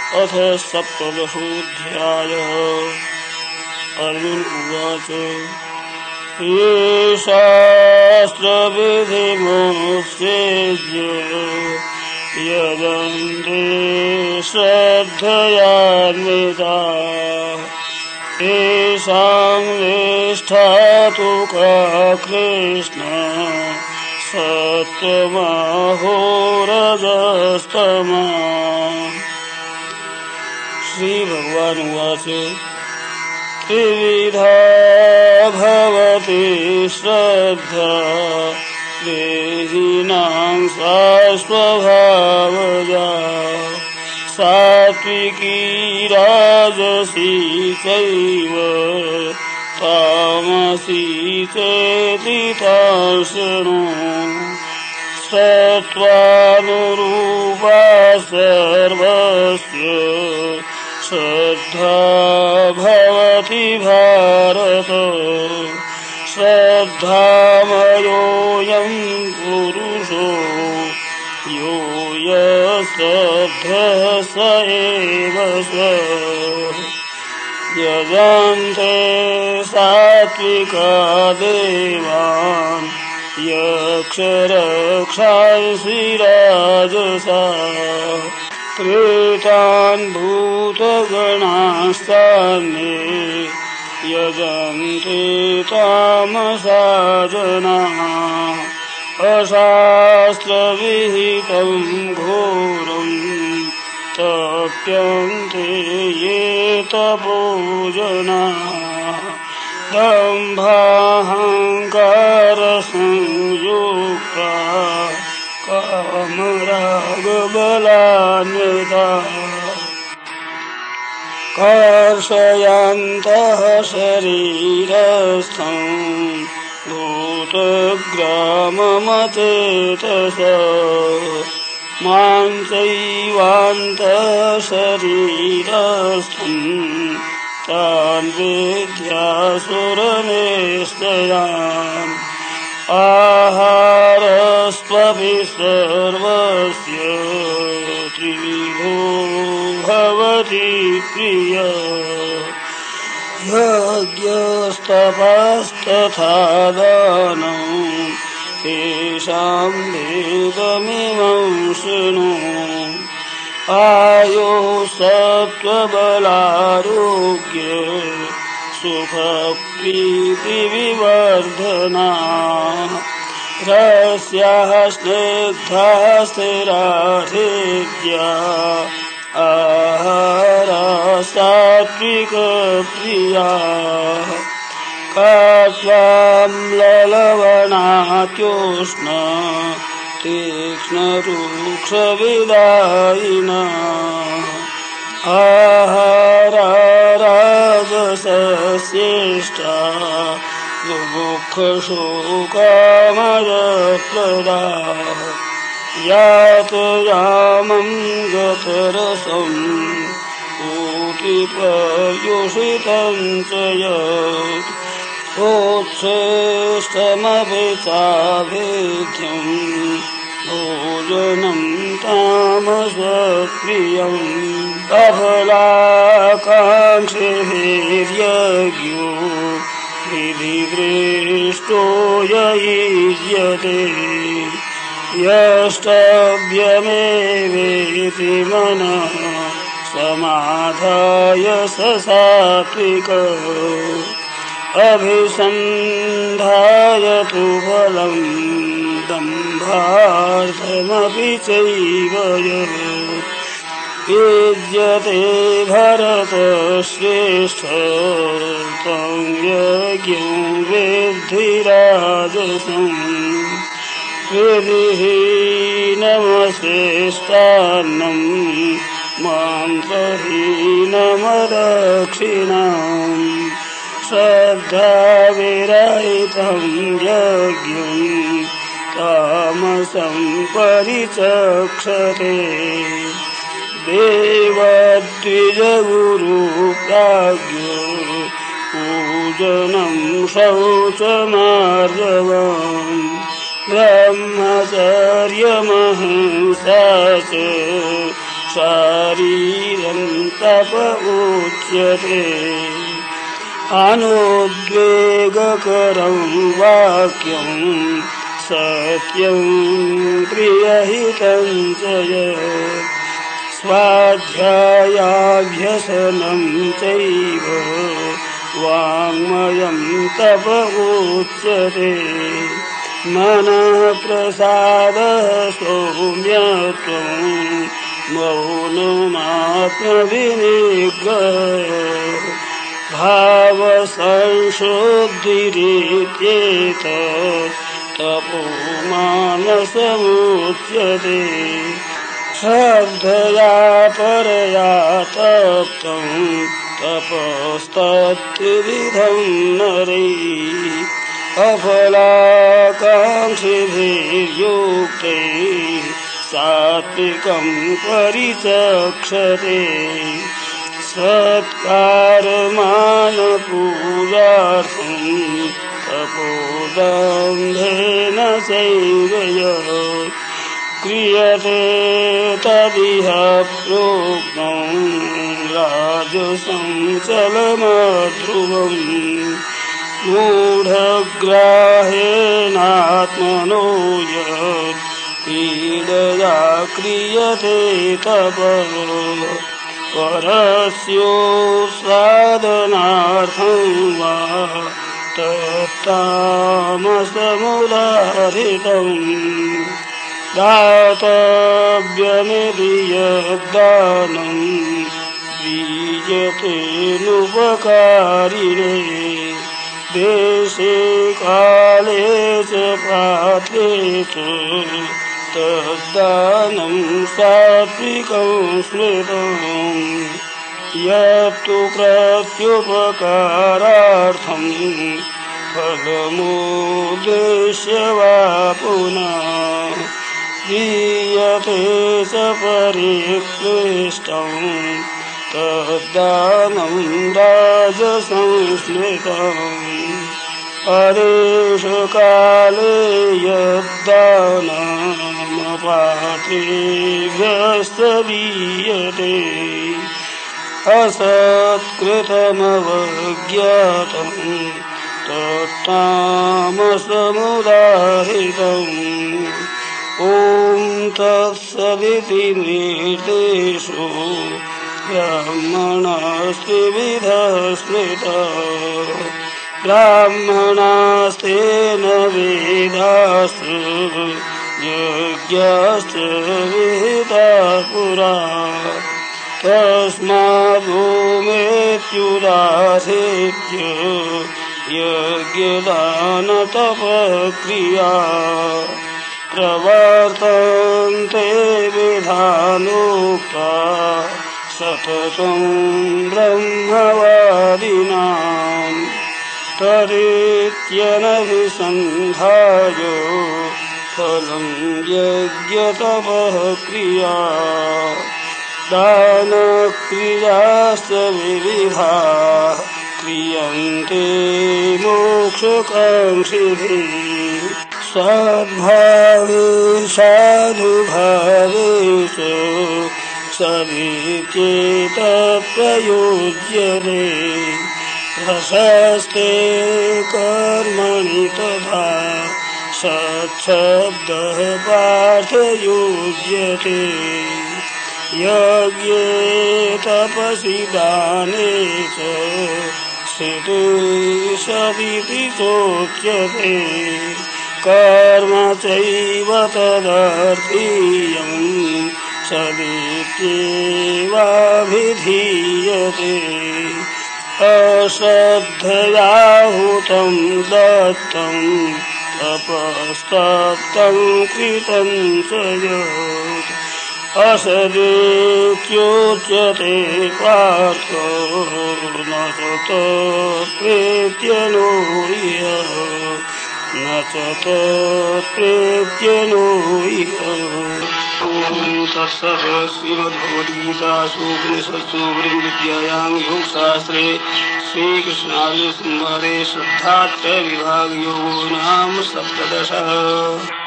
अथ सप्तदशोऽध्यायः। अर्जुन उवाच ये शास्त्रविधिमुत्सृज्य यजन्ते श्रद्धयान्विताः तेषां निष्ठा तु का कृष्ण सत्त्वमहो रजस्तमः। श्री भगवान उवाच त्रिविधा भवति श्रद्धा देहिनां सा स्वभावजा सात्विकी राजसी चैव तामसी चेति तां शृणु। सत्त्वानुरूपा सर्वस्य श्रद्धा भवति भारत। श्रद्धामयोऽयं पुरुषो यो यश्रद्धः स एव स। यजन्ते सात्विका देवान् यक्षरक्षांसि राजसाः प्रेतान् भूतगणांस्तान्ये यजन्ते तामसा जनाः। अशास्त्रविहितं घोरं तप्यन्ते ये तपो जनाः दम्भाहङ्कारसंयुक्ताः कामरागबलान्विताः कर्षयन्तः शरीरस्थं भूतग्राममचेतसः मां चैवान्तः शरीरस्थं तान् विद्यासुरनिश्चयान्। आहारस्त्वपि सर्वस्य त्रिविधो भवति प्रियः यज्ञस्तपस्तथा दानं तेषां भेदमिमं शृणु। आयो सत्त्वबलारोग्य सुखप्रीतिविवर्धना रस्याः स्निग्धाः स्थिराहृद्या आहारा सात्विकप्रियाः कात्वाम्ललवणात्योष्ण तीक्ष्णरूक्षविदायिनः आहारा राजसस्येष्टा दुःखशोकामयप्रदाः यातयामं गतरसं ऊतिपर्युषितं च यत् सोच्छ्रेष्ठमपि चाभेद्यं भोजनं तामसप्रियम्। अफलाकाङ्क्षिभिर्यज्ञो विधिदृष्टो ययुज्यते यष्टव्यमेवेति मनः समाधाय स सात्विकः अभिसन्धाय तु फलं दम्भार्थमपि चैव यत् युज्यते भरतश्रेष्ठ तं यज्ञं विद्धि राजसम्। विधिहीनमश्रेष्ठान्नं मन्त्रहीनमदक्षिणाम् श्रद्धाविरहितं यज्ञं तामसं परिचक्षते। देवद्विजगुरुप्राज्ञो पूजनं शौचमार्जवम् ब्रह्मचर्यमहिंसा च शारीरं तप उच्यते अनुद्वेगकरं वाक्यं सत्यं प्रियहितं च यत् स्वाध्यायाभ्यसनं चैव वाङ्मयं तप उच्यते मनः प्रसादः सौम्यत्वं मौनमात्मविनिग्रहः भावसंशुद्धिरित्येतत् तपो मानसमुच्यते श्रद्धया परया तप्तं तपस्तत्त्रिविधं नरैः अफलाकाङ्क्षिभिर्युक्तैः सात्विकं परिचक्षते सत्कारमानपूजार्थं तपोदम्भेन चैव यः क्रियते तदिह प्रोक्तं राजसं चलमध्रुवम् मूढग्राहेणात्मनो यत् पीडया क्रियते तपः परस्योत्सादनार्थं वा तत्तामसमुदाहृतम् दातव्यमिति यद्दानं दीयतेनुपकारिणे देशे काले च पात्रे च तद्दानं सात्विकं स्मृतम् यत्तु प्रत्युपकारार्थं फलमुद्देश्य वा पुनः दीयते च परिक्लिष्टं तद्दानं राजसंस्मृतम् परेषु काले यद्दानमपात्रेभ्यश्च दीयते असत्कृतमवज्ञातं तत्तामसमुदाहृतम् ॐ तत्सदिति निर्देशो ब्राह्मणास्त्रिविधः स्मृतः ब्राह्मणास्तेन वेदाश्च यज्ञाश्च विहिताः पुरा तस्माद्भूमेत्युदासेत्य यज्ञदानतपक्रिया प्रवर्तन्ते विधानोक्ता सततं ब्रह्मवादिनाम् तरित्यनभिसन्धाय फलं यज्ञतपः क्रिया दानक्रियाश्च विविधाः क्रियन्ते मोक्षकाङ्क्षिभिः सद्भावे साधुभावे च सविचेतप्रयुज्यते प्रशस्ते कर्मणि तथा सच्छब्दः पार्थयुज्यते यज्ञे तपसि दाने च स्थिते सदिति चोच्यते कर्म चैव तदर्थीयं सदित्येवाभिधीयते अश्रद्धयाहुतं दत्तं तपस्तप्तं कृतं च यत् असदित्युच्यते पार्थो न च तत्प्रीत्यनो यः न च तत्प्रीत्यनो यः श्रीमद्भगवद्गीतासु उपनिषत्सु ब्रह्मविद्यायां योगशास्त्रे श्रीकृष्णार्जुनसंवादे श्रद्धात्रयविभागयोगो नाम 17